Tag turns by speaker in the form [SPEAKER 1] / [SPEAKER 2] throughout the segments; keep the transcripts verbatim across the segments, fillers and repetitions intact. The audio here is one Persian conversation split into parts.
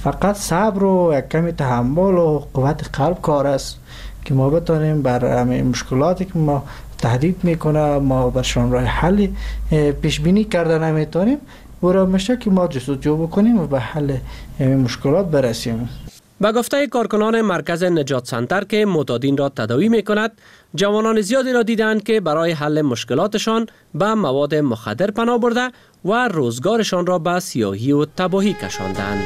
[SPEAKER 1] فقط صبر و یک کمی تحمل و قوت قلب کار است که ما بتانیم بر همه مشکلاتی که ما تهدید میکنه ما برشان راه حل پیش بینی کرده نمیتونیم و را میشه که ما جستجو بکنیم و به حل مشکلات برسیم.
[SPEAKER 2] با گفته کارکنان مرکز نجات سنتر که معتادین را تداوی می کند، جوانان زیادی را دیدند که برای حل مشکلاتشان به مواد مخدر پناه برده و روزگارشان را به سیاهی و تباهی کشاندند.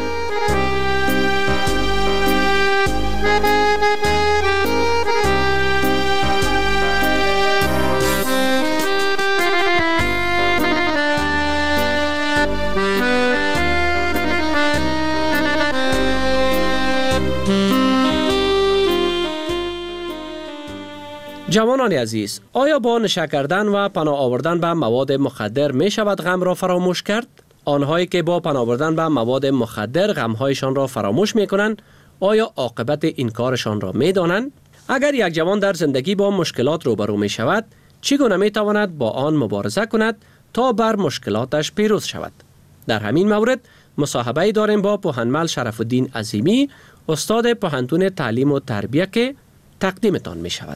[SPEAKER 2] جوانان عزیز، آیا با نشه کردن و پناه آوردن به مواد مخدر می شود غم را فراموش کرد؟ آنهایی که با پناه آوردن به مواد مخدر غمهایشان را فراموش می کنند، آیا عاقبت این کارشان را می دانند؟ اگر یک جوان در زندگی با مشکلات روبرو می شود، چگونه می تواند با آن مبارزه کند تا بر مشکلاتش پیروز شود؟ در همین مورد مصاحبه داریم با پوهنمل شرف الدین عظیمی، استاد پوهنتون تعلیم و تربیه که تقدیمتان می شود.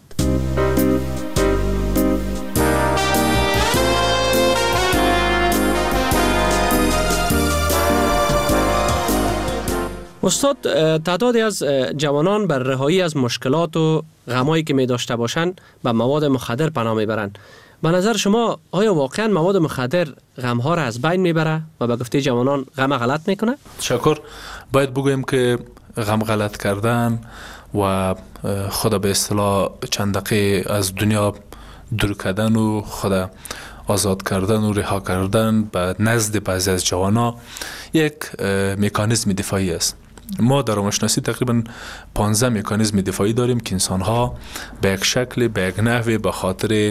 [SPEAKER 2] استاد، تعدادی از جوانان بر رهایی از مشکلات و غمایی که می داشته باشند به مواد مخدر پناه میبرند. به نظر شما آیا واقعا مواد مخدر غمها را از بین میبره و به گفته جوانان غم غلط میکنه؟
[SPEAKER 3] شکر. باید بگویم که غم غلط کردن و خود به اصطلاح چند دقیقه از دنیا دور کردن و خود آزاد کردن و رها کردن به نزد بعضی از جوانا یک مکانیزم دفاعی است. ما در روانشناسی تقریبا پانزده مکانیزم دفاعی داریم که انسان‌ها به یک شکل، به یک نحوی به خاطر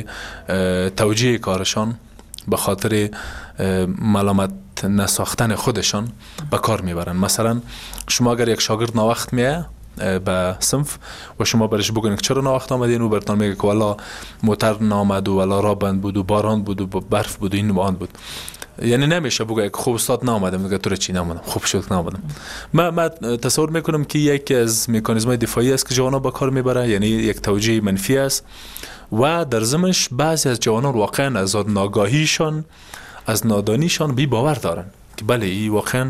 [SPEAKER 3] توجیه کارشان، به خاطر ملامت نساختن خودشان به کار میبرن. مثلا شما اگر یک شاگرد ناوقت میه به صنف و شما برش بگوین که چرا ناوقت آمدین، او برتان میگه که والا موتر نامد و والا راه بند بود و باران بود و برف بود و این و آن بود. یعنی نمیشه بگه که خوب استاد نامدم، میگه تو چی نامدم، خوب شد که نامدم. من من تصور میکنم که یکی از مکانیزم‌های دفاعی است که جوانا با کار میبره، یعنی یک توجیه منفی است و در ضمنش بعضی از جوانان واقعا از ناگاهیشان، از نادانیشان بی باور دارن که بله این واقعا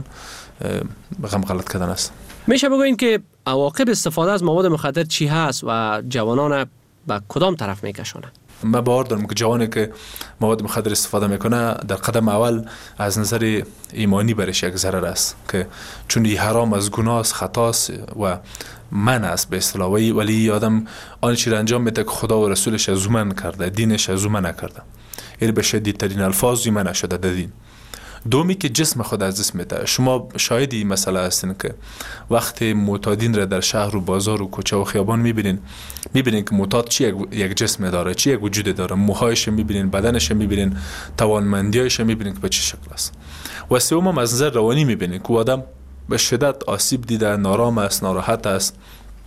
[SPEAKER 3] غم غلط کردن است.
[SPEAKER 2] میشه بگوین که عواقب استفاده از مواد مخدر چی هست و جوانان به کدام طرف میکشونه؟
[SPEAKER 3] من باور دارم که جوانی که مواد مخدر استفاده میکنه در قدم اول از نظر ایمانی برش یک ضرر است، که چون این حرام از گناه است، خطا است و منع است به اصطلاح، ولی آدم آن چیز انجام میده که خدا و رسولش از من کرده، دینش از من نکرده، یعنی به شدیدترین الفاظی منع شده در دین. دومی که جسم خود از دست میده. شما شاهدی مسئله هستین که وقتی معتادین را در شهر و بازار و کوچه و خیابان میبینین، میبینین که معتاد چی یک جسم داره، چی یک وجود داره، موهایش میبینین، بدنش میبینین، توانمندیایش میبینین که به چه شکل است. و سوم هم از نظر روانی میبینین که آدم به شدت آسیب دیده، نارام است، ناراحت است،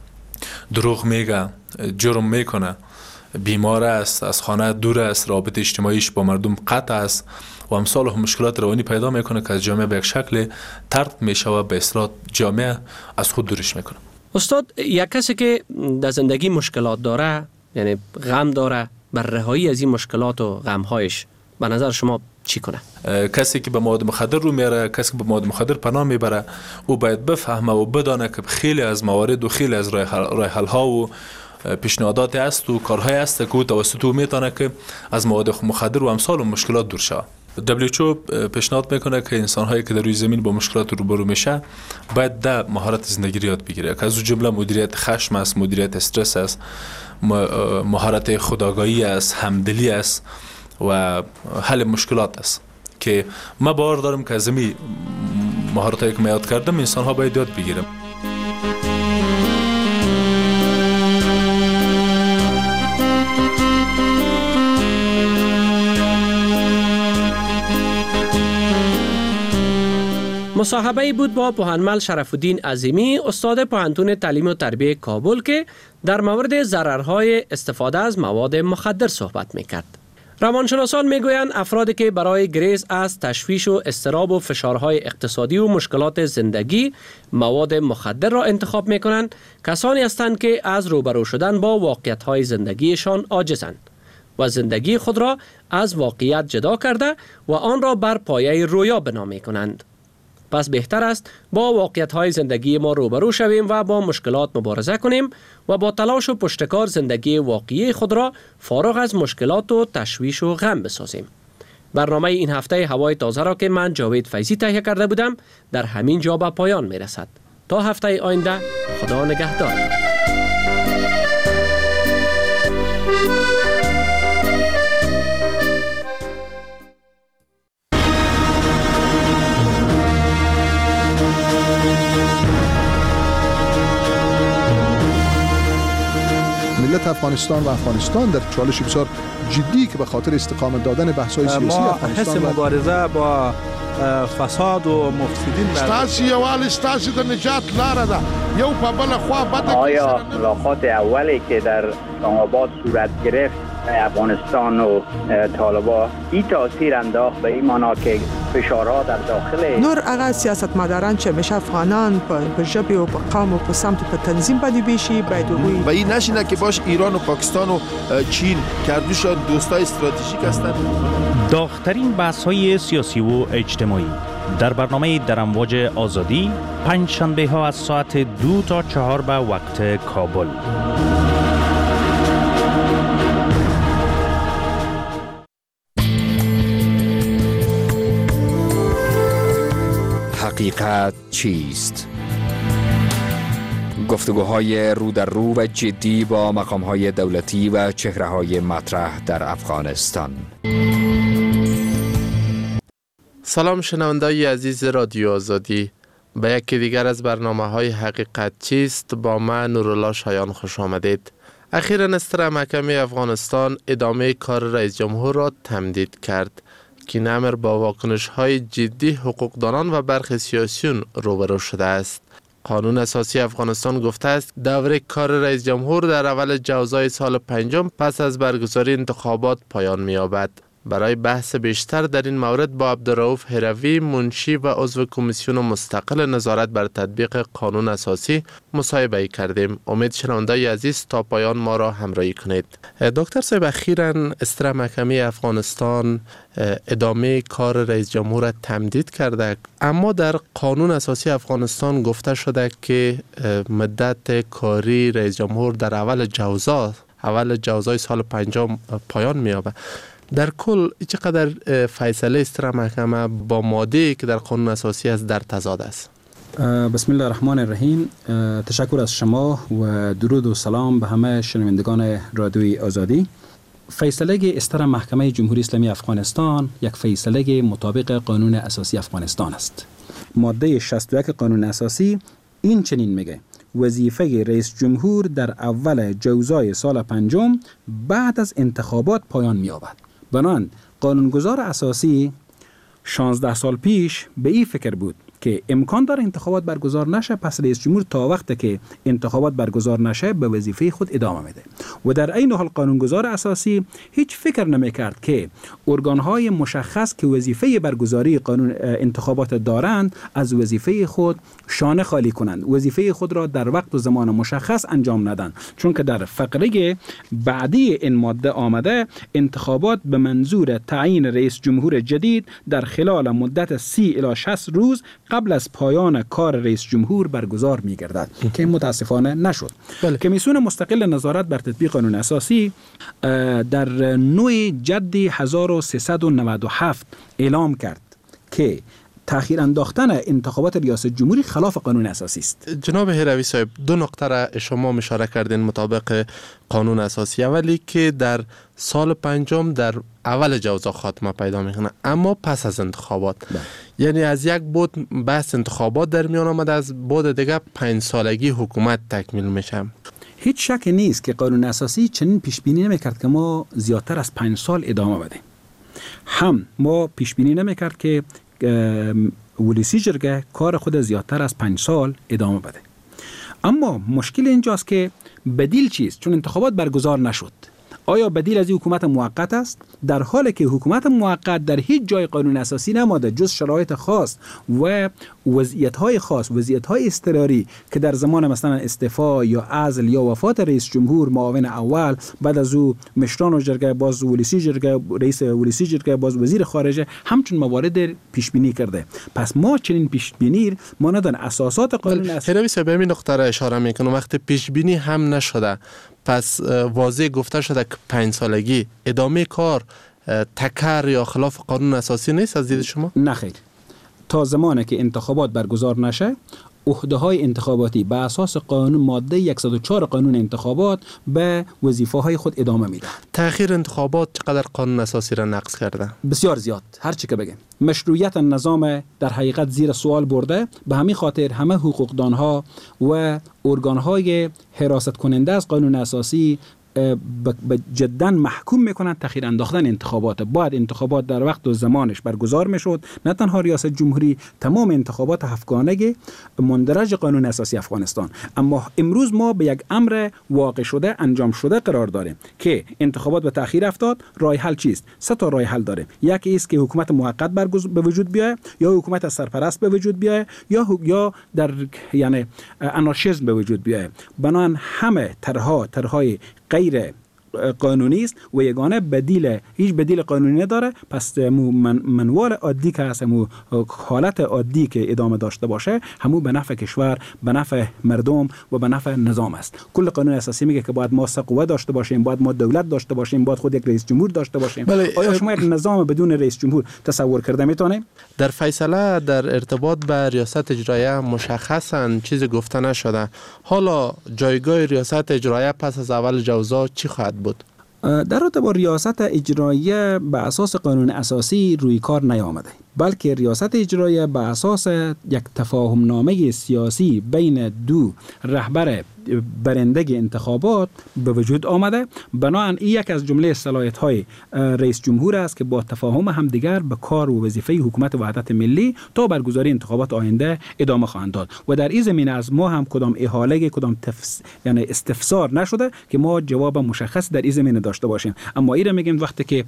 [SPEAKER 3] دروغ میگه، جرم میکنه، بیمار است، از خانه دور است، رابطه اجتماعیش با مردم قطع است و امثال و مشکلات روانی پیدا میکنه که از جامعه به یک شکل طرد میشه و به اصطلاح جامعه از خود دورش میکنه.
[SPEAKER 2] استاد، یک کسی که در زندگی مشکلات داره، یعنی غم داره، بر رهایی از این مشکلات و غمهایش به نظر شما چی کنه؟
[SPEAKER 3] کسی که به مواد مخدر رو میاره، کسی که به مواد مخدر پناه میبره، او باید بفهمه و بدانه که خیلی از موارد و خیلی از راه حل ها و پیشنهادات است و کارهای است که او توسط او میتونه که از مواد مخدر و امثال و مشکلات دور شه. دبلیو اچ او پیشنهاد میکنه که انسان هایی که در روی زمین با مشکلات روبرو میشه باید ده مهارت زندگی یاد بگیره که از اون جمله مدیریت خشم است، مدیریت استرس است، مهارت خودآگاهی است، همدلی است و حل مشکلات است، که من باور دارم که از این مهارت هایی که من یاد کردم انسان ها باید یاد بگیرم.
[SPEAKER 2] مصاحبه بود با پوهنمل شرف الدین عظیمی، استاد پوهنتون تعلیم و تربیه کابل، که در مورد ضررهای استفاده از مواد مخدر صحبت میکرد. روانشناسان میگویند افرادی که برای گریز از تشویش و اضطراب و فشارهای اقتصادی و مشکلات زندگی مواد مخدر را انتخاب میکنند کسانی هستند که از روبرو شدن با واقعیت‌های زندگیشان عاجزند و زندگی خود را از واقعیت جدا کرده و آن را بر پایه رویا بنا میکنند. پس بهتر است با واقعیت‌های زندگی ما روبرو شویم و با مشکلات مبارزه کنیم و با تلاش و پشتکار زندگی واقعی خود را فارغ از مشکلات و تشویش و غم بسازیم. برنامه این هفته هوای تازه را که من جاوید فیضی تهیه کرده بودم در همین جا به پایان میرسد. تا هفته آینده، خدا نگهدار.
[SPEAKER 4] ملت افغانستان و افغانستان در چالش بسیار جدی که به خاطر استقامت دادن بحث‌های سیاسی
[SPEAKER 5] ما
[SPEAKER 4] افغانستان
[SPEAKER 5] حس مبارزه با فساد و مفسدین
[SPEAKER 6] ستاسي یوال ستاسي د نجات لاره ده یو په بل خوا بده.
[SPEAKER 7] آیا ملاقات اولی که در اسلام آباد صورت گرفت افغانستان و طالبان این تاثیر انداخت به این معنا که فشارها در داخل
[SPEAKER 8] نور هغه سیاستمداران چې همیشه افغانان په ژبې او په قوم او په سمت په تنظیم باندې بیشي باید وګوري
[SPEAKER 9] و این نشینه که باش ایران و پاکستان و چین کردوشان دوستای استراتژیک هستند.
[SPEAKER 10] داغ‌ترین بحث‌های سیاسی و اجتماعی در برنامه در امواج آزادی پنج شنبه ها از ساعت دو تا چهار به وقت کابل.
[SPEAKER 11] حقیقت چیست؟ گفتگوهای رو در رو و جدی با مقامهای دولتی و چهره‌های مطرح در افغانستان.
[SPEAKER 12] سلام شنونده‌های عزیز رادیو آزادی، به یکی دیگر از برنامه‌های حقیقت چیست با من نورالله شایان خوش آمدید. اخیراً استر محکمه افغانستان ادامه کار رئیس جمهور را تمدید کرد که نمر با واکنش‌های جدی حقوقدانان و برخی سیاسیون روبرو شده است. قانون اساسی افغانستان گفته است دوره کار رئیس جمهور در اول جوزای سال پنجم پس از برگزاری انتخابات پایان می‌یابد. برای بحث بیشتر در این مورد با عبدالرؤوف هروی منشی و عضو کمیسیون مستقل نظارت بر تطبیق قانون اساسی مصاحبه کردیم. امید شنونده‌های عزیز تا پایان ما را همراهی کنید. دکتر صاحب، اخیراً استر محکمه افغانستان ادامه کار رئیس جمهور را تمدید کرده، اما در قانون اساسی افغانستان گفته شده که مدت کاری رئیس جمهور در اول جوزا اول جوزای سال پنجم پایان می‌یابد. در کل چقدر فیصله استر محکمه با ماده‌ای که در قانون اساسی است در تضاد است؟
[SPEAKER 13] بسم الله الرحمن الرحیم. تشکر از شما و درود و سلام به همه شنوندگان رادیوی آزادی. فیصله استر محکمه جمهوری اسلامی افغانستان یک فیصله مطابق قانون اساسی افغانستان است. ماده شصت و یک قانون اساسی این چنین میگه: وظیفه رئیس جمهور در اول جوزای سال پنجم بعد از انتخابات پایان می‌یابد. بنابراین قانونگذار اساسی شانزده سال پیش به این فکر بود که امکان داره انتخابات برگزار نشه، پس رئیس جمهور تا وقتی که انتخابات برگزار نشه به وظیفه خود ادامه میده. و در عین حال قانونگذار اساسی هیچ فکر نمیکرد که ارگانهای مشخص که وظیفه برگزاری قانون انتخابات دارند از وظیفه خود شانه خالی کنند، وظیفه خود را در وقت و زمان مشخص انجام ندن، چون که در فقره بعدی این ماده آمده انتخابات به منظور تعیین رئیس جمهور جدید در خلال مدت سی الی شصت روز قبل از پایان کار رئیس جمهور برگزار می گردد که متاسفانه نشد. بله. کمیسیون مستقل نظارت بر تطبیق قانون اساسی در نوع جدی هزار و سیصد و نود و هفت اعلام کرد که تأخیر انداختن انتخابات ریاست جمهوری خلاف قانون اساسی است.
[SPEAKER 12] جناب هروی صاحب، دو نکته را شما اشاره کردین مطابق قانون اساسی. اولی که در سال پنجم در اول جوزا خاتمه پیدا میکنه، اما پس از انتخابات ده. یعنی از یک بود بحث انتخابات در میان آمد، از بود دیگه پنج سالگی حکومت تکمیل میشه.
[SPEAKER 13] هیچ شک نیست که قانون اساسی چنین پیش بینی نمیکرد که ما زیادتر از پنج سال ادامه بدیم. هم ما پیش بینی نمیکرد که ولسی جرگه کار خود زیادتر از پنج سال ادامه بده. اما مشکل اینجاست که بدیل چیست؟ چون انتخابات برگزار نشد. آیا بدیل از این حکومت موقت است؟ در حالی که حکومت موقت در هیچ جای قانون اساسی نماده جز شرایط خاص و وضعیت‌های خاص، وضعیت‌های اضطراری که در زمان مثلا استعفا یا عزل یا وفات رئیس جمهور، معاون اول، بعد از او مشران و جرگه باز، ولیسی جرگه، رئیس ولیسی جرگه باز، وزیر خارجه همچون موارد پیش بینی کرده. پس ما چنین پیش بینی ما ندان اساسات قانون اساسی.
[SPEAKER 12] هروی به این نقطه را اشاره میکنم، وقتی پیش بینی هم نشده پس واضح گفته شده که پنج سالگی ادامه کار تکرار یا خلاف قانون اساسی نیست از دید شما؟
[SPEAKER 13] نه خیر. تا زمانی که انتخابات برگزار نشه عهده‌های انتخاباتی به اساس قانون ماده صد و چهار قانون انتخابات به وظیفه‌های خود ادامه میده.
[SPEAKER 12] تأخیر انتخابات چقدر قانون اساسی را نقض کرده؟
[SPEAKER 13] بسیار زیاد. هر چی که بگیم مشروعیت نظام در حقیقت زیر سوال برده. به همین خاطر همه حقوقدانها و ارگان‌های حراست کننده از قانون اساسی به جدا محکوم میکنن تأخیر انداختن انتخابات. باید انتخابات در وقت و زمانش برگزار میشد. نه تنها ریاست جمهوری، تمام انتخابات هفتگانه مندرج قانون اساسی افغانستان. اما امروز ما به یک امر واقع شده، انجام شده قرار داریم که انتخابات به تأخیر افتاد. راه حل چیست؟ سه تا راه حل داره. یکی است که حکومت موقت به وجود بیاید، یا حکومت سرپرست به وجود بیاید، یا یا در یعنی آنارشیسم به وجود بیاید. بنابراین همه طرحها طرحهای غیر قانونی است و یگانه بدیل، هیچ بدیل قانونی نداره. پس من منوال عادی که هست، همون حالت عادی که ادامه داشته باشه، همون به نفع کشور، به نفع مردم و به نفع نظام است. کل قانون اساسی میگه که باید ما سه قوه داشته باشیم، باید ما دولت داشته باشیم، باید خود یک رئیس جمهور داشته باشیم. بله. آیا شما یک نظام بدون رئیس جمهور تصور کرده میتونه؟
[SPEAKER 12] در فیصله در ارتباط به ریاست اجرایه مشخصاً چیزی گفته نشده. حالا جایگاه ریاست اجرایه پس از اول جوزا چی خواهد بود؟
[SPEAKER 13] در رابطه با ریاست اجراییه به اساس قانون اساسی روی کار نیامده، بلکه ریاست اجراییه به اساس یک تفاهم نامه سیاسی بین دو رهبر برنده انتخابات به وجود آمده. بنابراین این یک از جمله صلاحیت‌های رئیس جمهور است که با تفاهم همدیگر به کار و وظیفه حکومت وحدت ملی تا برگزاری انتخابات آینده ادامه خواهند داد. و در این زمینه از ما هم کدام احاله، کدام تفس... یعنی استفسار نشده که ما جواب مشخص در این زمینه داشته باشیم. اما این را میگیم وقتی که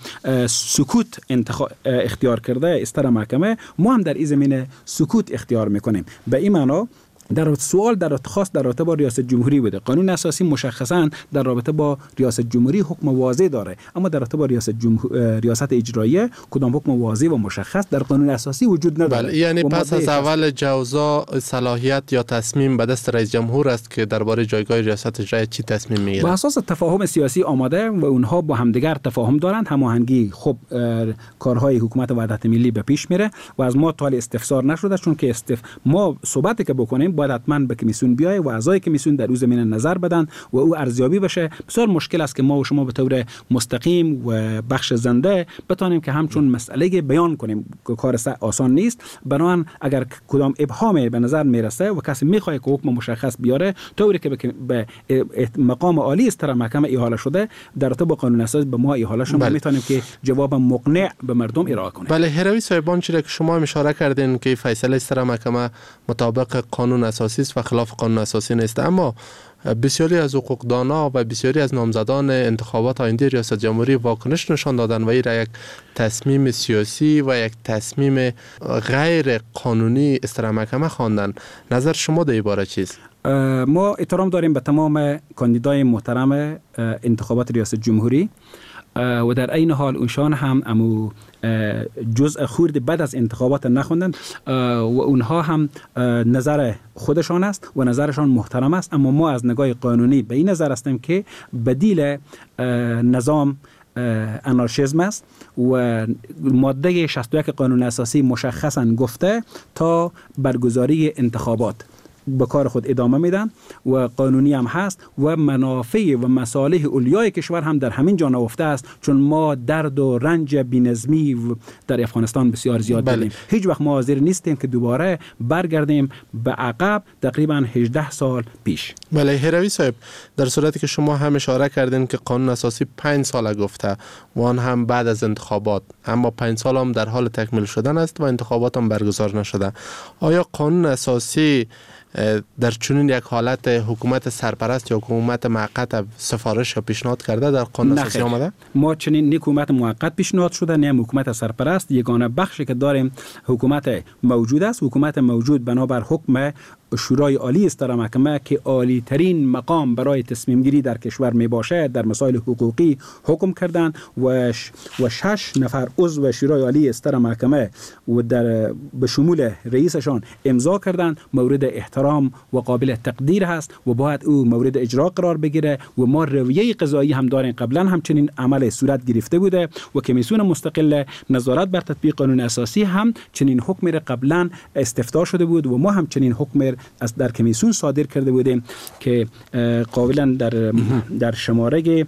[SPEAKER 13] سکوت انتخاب اختیار کرده استر محکمه، ما هم در این زمینه سکوت اختیار میکنیم. به این معنا در سوال در خاص در رابطه با ریاست جمهوری بوده. قانون اساسی مشخصاً در رابطه با ریاست جمهوری حکم واضح داره، اما در رابطه با ریاست جمهور... ریاست اجراییه کدام حکم واضح و مشخص در قانون اساسی وجود نداره.
[SPEAKER 12] بله، یعنی پس از اول جوزا صلاحیت یا تصمیم به دست رئیس جمهور است که درباره جایگاه ریاست اجراییه چی تصمیم میگیره.
[SPEAKER 13] با اساس تفاهم سیاسی آماده و اونها با همدیگر تفاهم دارند، هماهنگی خب کارهای حکومت وحدت ملی به پیش میره و از ما طالب استفسار نشده، چون که استف ما صحبتی که بکنیم باید حتما به کمیسیون بیای و اعضای کمیسیون در روز زمینه نظر بدن و او ارزیابی بشه. بسیار مشکل است که ما و شما به طور مستقیم و بخش زنده بتونیم که همچون مسئله بیان کنیم، کار آسان نیست. بنابراین اگر کدام ابهام به نظر میرسه و کسی میخواد که حکم مشخص بیاره طوری که به مقام عالی استر محکمه احاله شده، در رابطه با قانون اساسی به ما احاله شما بله. میتونیم که جواب مقنع به مردم ارائه کنیم.
[SPEAKER 12] بله، هروی صاحبان چیزی که شما اشاره کردین که فیصله استر محکمه مطابق قانون اساسی و خلاف قانون اساسی نیست، اما بسیاری از حقوقدانا و بسیاری از نامزدان انتخابات آینده ریاست جمهوری واکنش نشان دادن و این را یک تصمیم سیاسی و یک تصمیم غیر قانونی استر محکمه خواندن. نظر شما در این باره چیست؟
[SPEAKER 13] ما احترام داریم به تمام کاندیدای محترم انتخابات ریاست جمهوری و در این حال اونشان هم امو جزء خورد بعد از انتخابات نخوندن و اونها هم نظر خودشان است و نظرشان محترم است. اما ما از نگاه قانونی به این نظر هستیم که بدیل نظام آنارشیسم است و ماده شصت و یک قانون اساسی مشخصاً گفته تا برگزاری انتخابات به کار خود ادامه میدن و قانونی هم هست و منافع و مصالح اولیای کشور هم در همین جا نهفته است، چون ما درد و رنج بی‌نظمی در افغانستان بسیار زیاد
[SPEAKER 12] بله.
[SPEAKER 13] داریم. هیچ وقت ما حاضر نیستیم که دوباره برگردیم به عقب تقریبا هجده سال پیش.
[SPEAKER 12] بله هروی صاحب، در صورتی که شما هم اشاره کردین که قانون اساسی پنج سال گفته و آن هم بعد از انتخابات، اما پنج سال هم در حال تکمیل شدن است و انتخابات هم برگزار نشده، آیا قانون اساسی در چنین یک حالت حکومت سرپرست یا حکومت موقت سفارش یا پیشنهاد کرده در قانون اساسی آمده؟
[SPEAKER 13] ما چنین نه حکومت موقت پیشنهاد شده نه حکومت سرپرست. یگانه بخشی که داریم حکومت موجود است. حکومت موجود بنابر حکم شورای عالی استر محکمه که عالی ترین مقام برای تصمیم گیری در کشور می باشد در مسائل حقوقی حکم کردند و و شش نفر عضو شورای عالی استر محکمه و در به شمول رئیسشان امضا کردند. مورد احترام و قابل تقدیر هست و باید او مورد اجرا قرار بگیره و ما رویه قضایی هم داریم. قبلا همچنین عمل صورت گرفته بوده و کمیسیون مستقل نظارت بر تطبیق قانون اساسی هم چنین حکم را قبلا استفتاء شده بود و ما هم چنین حکم از در کمیسیون صادر کرده بودیم که قابلا در در شماره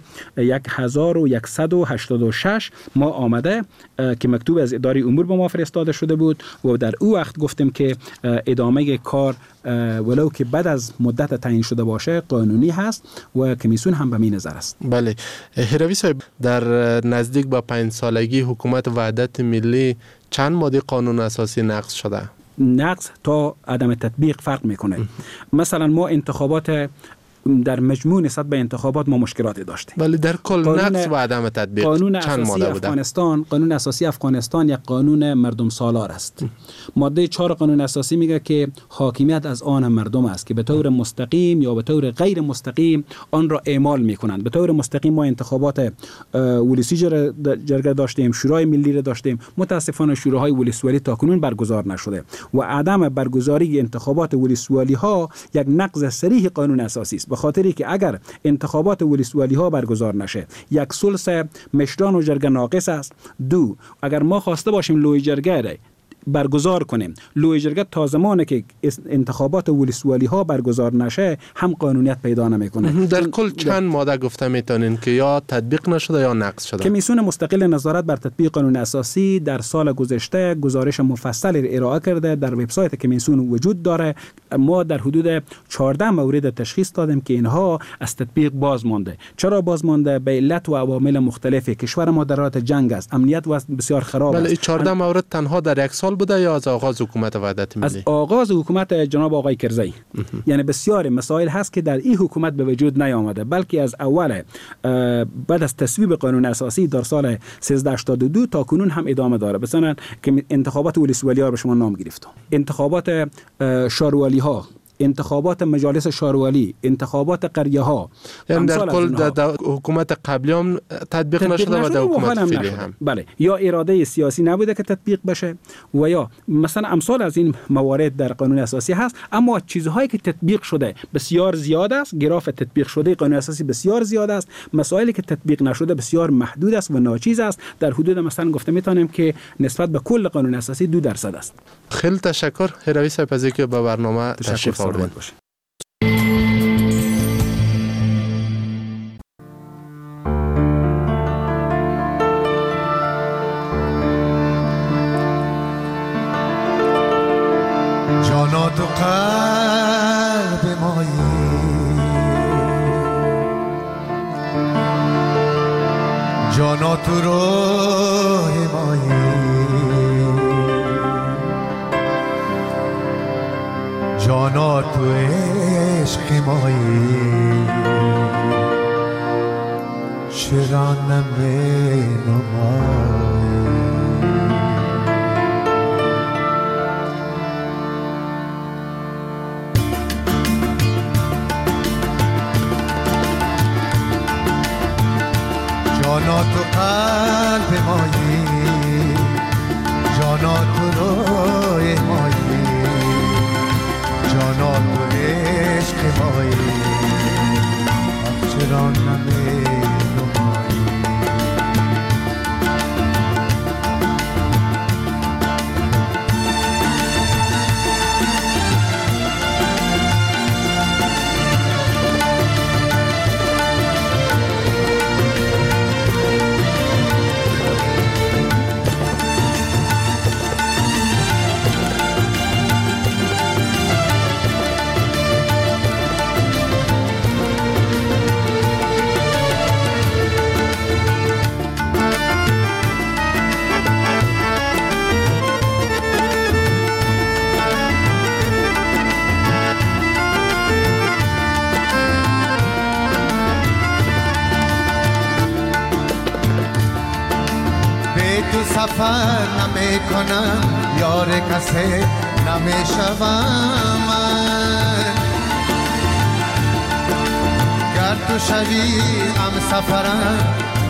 [SPEAKER 13] هزار و صد و هشتاد و شش ما آمده که مکتوب از اداره امور به ما فرستاده شده بود و در او وقت گفتیم که ادامه کار ولو که بعد از مدت تعیین شده باشه قانونی هست و کمیسیون هم به می نظر است.
[SPEAKER 12] بله هروی صاحب، در نزدیک با پنج سالگی حکومت وحدت ملی چند ماده قانون اساسی نقض شده؟
[SPEAKER 13] نقض تا عدم تطبیق فرق میکنه. مثلا ما انتخابات در مجموع نسبت به انتخابات ما مشکلاتی داشتیم.
[SPEAKER 12] ولی در کل نقض و عدم تطبیق
[SPEAKER 13] قانون
[SPEAKER 12] چند ماده بوده؟
[SPEAKER 13] افغانستان قانون اساسی افغانستان یک قانون مردم سالار است. ماده چهار قانون اساسی میگه که حاکمیت از آن مردم است که به طور مستقیم یا به طور غیر مستقیم آن را اعمال میکنند. به طور مستقیم ما انتخابات ولسی جرگه داشتیم، شورای ملی را داشتیم. متاسفانه شوراهای ولسوالی تاکنون برگزار نشده و عدم برگزاری انتخابات ولسوالی ها یک نقض صریح قانون اساسی است. به خاطری که اگر انتخابات ولسوالی ها برگزار نشه، یک ثلث مشران و جرگه ناقص است. دو، اگر ما خواسته باشیم لوی جرگه برگزار کنیم، لوی جرگه تا زمانی که انتخابات ولسوالی ها برگزار نشه هم قانونیت پیدا نمیکنه.
[SPEAKER 12] در کل چند ماده گفته میتونین که یا تطبیق نشده یا نقض شده؟
[SPEAKER 13] کمیسیون مستقل نظارت بر تطبیق قانون اساسی در سال گذشته گزارش مفصل ارائه کرده، در وبسایت کمیسیون وجود داره. ما در حدود چهارده مورد تشخیص دادیم که اینها از تطبیق باز مانده. چرا باز مانده؟ به علت و عوامل مختلفی. کشور ما در حالت جنگ است، امنیت و بسیار خراب است.
[SPEAKER 12] بله، چهارده مورد تنها در یک سال بوده یا از آغاز حکومت وحدت ملی؟
[SPEAKER 13] از آغاز حکومت جناب آقای کرزی. یعنی بسیار مسائل هست که در این حکومت به وجود نیامده، بلکه از اول بعد از تصویب قانون اساسی در سال سیزده هشتاد و دو تا کنون هم ادامه داره. مثلا که انتخابات ولسوالی ها به شما نام گرفتم، انتخابات شاروالی ها، انتخابات مجالس شاروالی، انتخابات قریه ها،
[SPEAKER 12] یعنی در کل در حکومت قبلی هم تطبیق نشده و در حکومت فعلی هم.
[SPEAKER 13] بله، یا اراده سیاسی نبوده که تطبیق بشه و یا مثلا امثال از این موارد در قانون اساسی هست، اما چیزهایی که تطبیق شده بسیار زیاد است. گراف تطبیق شده قانون اساسی بسیار زیاد است، مسائلی که تطبیق نشده بسیار محدود است و ناچیز است. در حدود مثلا گفته میتونیم که نسبت به کل قانون اساسی دو درصد است.
[SPEAKER 12] خیلی تشکر هروی صاحب از اینکه به برنامه تشریف آوردید.
[SPEAKER 14] جانا تو قلب مایی، جانا تو روح مایی، جانا تو عشق مایی، چرا نمی نمایی. جانا تو قلب مایی، جانا تو روح مایی، جانا تو عشق مایی، چرا نمی نمایی. سفر نمی کنم یار کسی نمی شوم من. گر تو شوی هم سفرم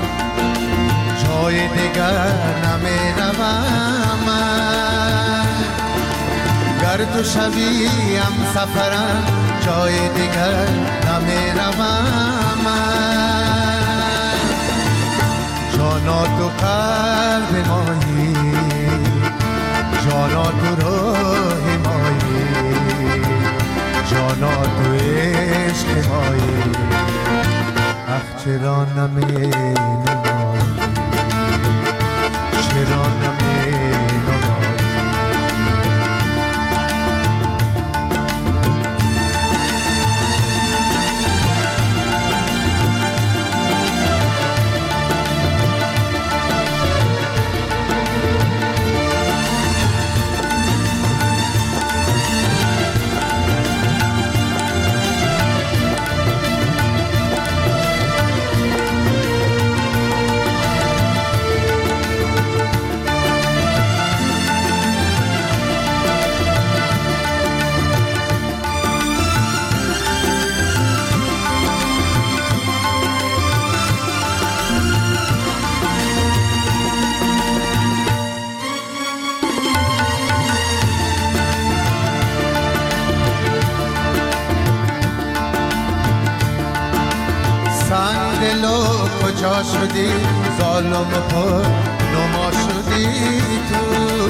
[SPEAKER 14] جای دیگر نمی روم من. گر تو شوی هم سفرم جای دیگر نمی روم من. جانا تو قلب مایی جانا تو روح مایی جانا تو عشق مایی اخ چرا نمی نمایی چرا نمی نمایی. کجا شدی ظالم پر نما شدی تو.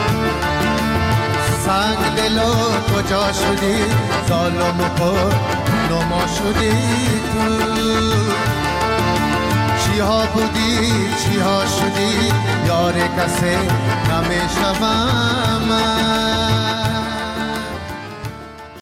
[SPEAKER 14] سنگ دلو کجا شدی ظالم پر نما شدی تو. چی ها بودی چی ها شدی یار کسی نمی شوم من.